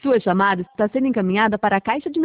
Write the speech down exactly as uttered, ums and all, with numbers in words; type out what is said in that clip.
Sua chamada está sendo encaminhada para a caixa de